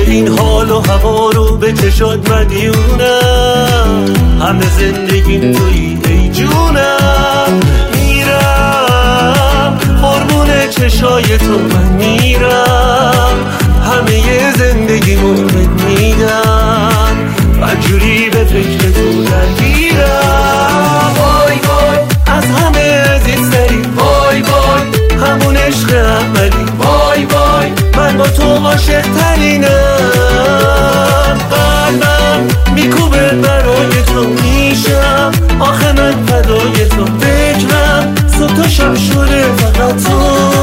این حال و هوا رو به چشات مدیونم، همه زندگیم تویی ای جونم. میرم قربون چشای تو من میرم، همه زندگیمو بهت میدم، بدجوری به فکر تو درگیرم. وای وای از همه عزیزتری، وای وای همون عشق اولی، وای وای من با تو عاشق ترینم. قلبم میکوبه برای تو، میشم آخه من فدای تو، فکرم صبح تا شب شده فقط تو.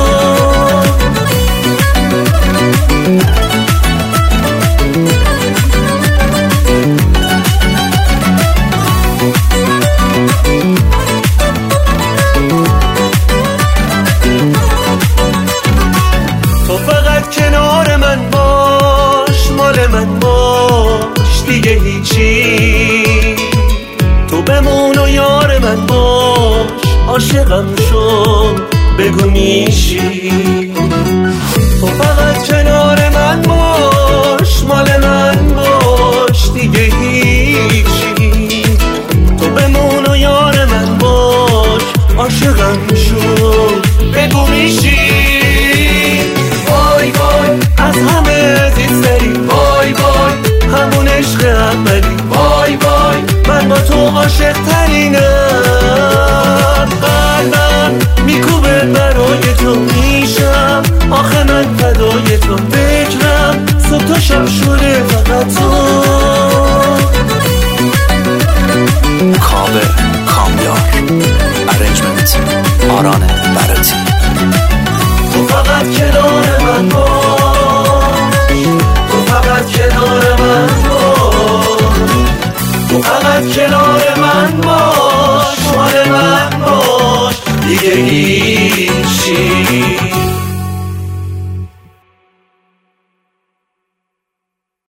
تو فقط کنار من باش، مال من باش دیگه هیچی، تو بمون و یار من باش، عاشقم شو بگو میشی. تو فقط کنار من باش، مال من باش دیگه هیچی، تو بمون و یار من باش، عاشقم شو بگو میشی. وای وای از همه عزیزتری، وای وای همون عشق اولی، وای وای من با تو عاشق ترینم. قلبم میکوبه برای تو، میشم آخه من فدای تو، فکرم صبح تا شب شده فقط تو.